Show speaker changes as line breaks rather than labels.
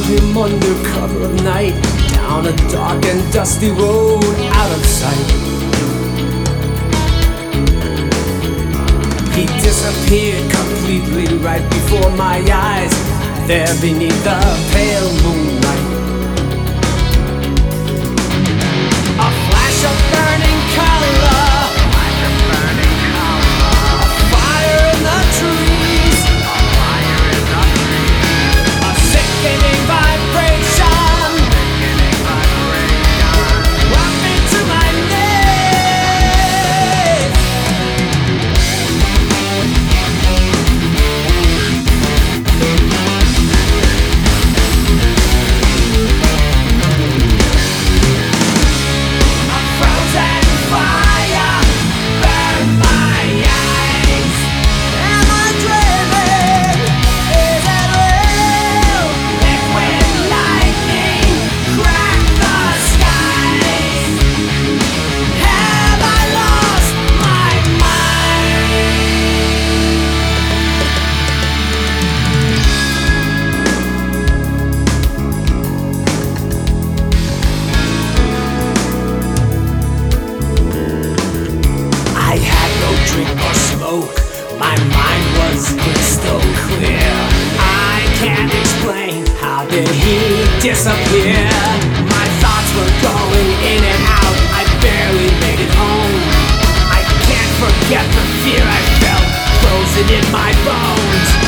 him under cover of night, down a dark and dusty road out of sight. He disappeared completely right before my eyes, there beneath the pale moonlight. A flash of burning color, a fire in the trees, a sickening vibration brought me to my knees. A frozen fire burned my eyes. Am I dreaming? Is it real? Liquid lightning cracked the skies. Have I lost my mind? I had no drink or smoke, my mind was crystal clear. I can't explain, how did he disappear? My thoughts were going in and out, I barely made it home. I can't forget the fear I felt, frozen in my bones.